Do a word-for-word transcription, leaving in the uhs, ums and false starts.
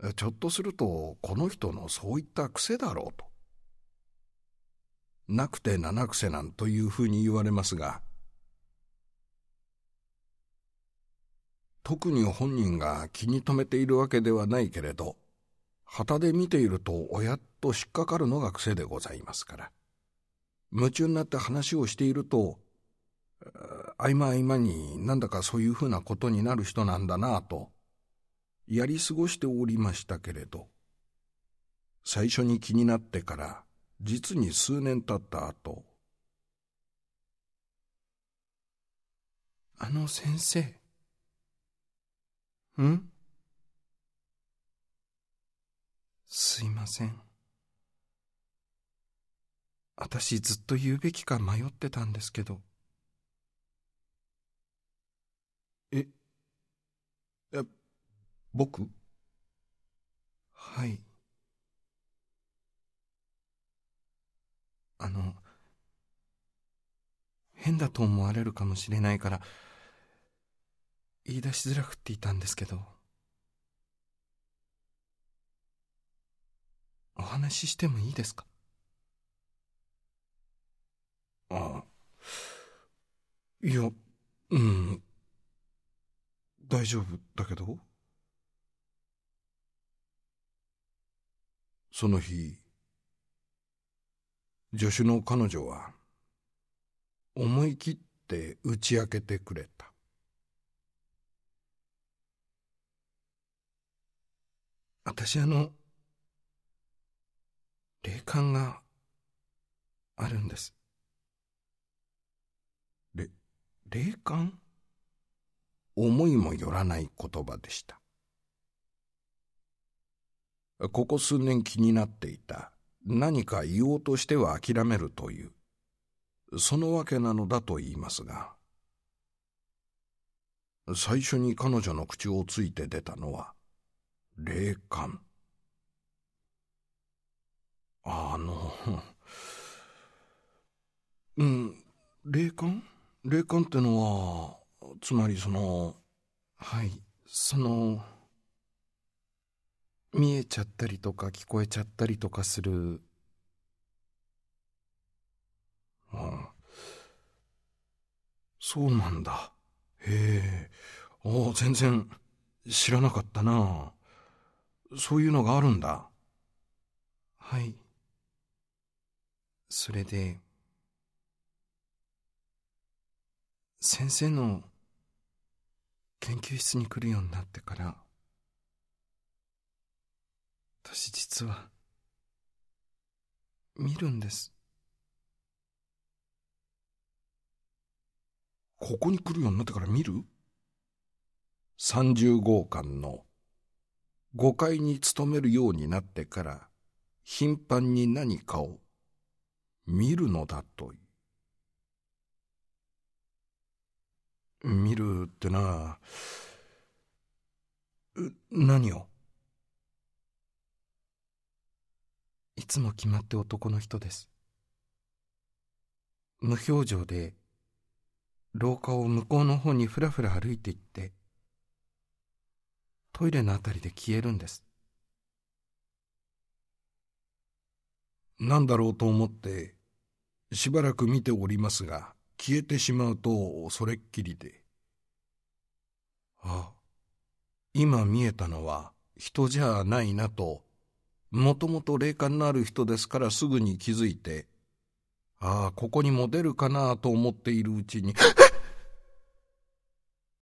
ちょっとするとこの人のそういった癖だろうと。なくて七癖なんというふうに言われますが、特に本人が気に留めているわけではないけれど、傍で見ていると親と引っかかるのが癖でございますから、夢中になって話をしていると、合間合間になんだかそういうふうなことになる人なんだなぁとやり過ごしておりましたけれど、最初に気になってから実に数年経った後、 あの先生。ん？すいません。私ずっと言うべきか迷ってたんですけど。 え、え、僕？ はい。あの、変だと思われるかもしれないから、言い出しづらくっていたんですけど。お話ししてもいいですか？ ああ、いや、うん、大丈夫だけど。その日、助手の彼女は思い切って打ち明けてくれた。 私あの、霊感があるんです。 れ、霊感？思いもよらない言葉でした。ここ数年気になっていた何か言おうとしては諦めるという、そのわけなのだと言いますが、最初に彼女の口をついて出たのは霊感。あのうん霊感霊感ってのはつまりその、 はい、その、見えちゃったりとか聞こえちゃったりとかする。 ああ、そうなんだ。へえ、ああ、全然知らなかったな。そういうのがあるんだ。 はい。それで、先生の研究室に来るようになってから、私実は見るんです。 ここに来るようになってから見る？さんじゅうごうかんのごかいに勤めるようになってから頻繁に何かを見るのだという。見るってな、何を？ いつも決まって男の人です。無表情で廊下を向こうの方にふらふら歩いていって、トイレのあたりで消えるんです。 何だろうと思ってしばらく見ておりますが、消えてしまうとそれっきりで、あ、今見えたのは人じゃないなと、もともと霊感のある人ですからすぐに気づいて、ああ、ここにも出るかなと思っているうちに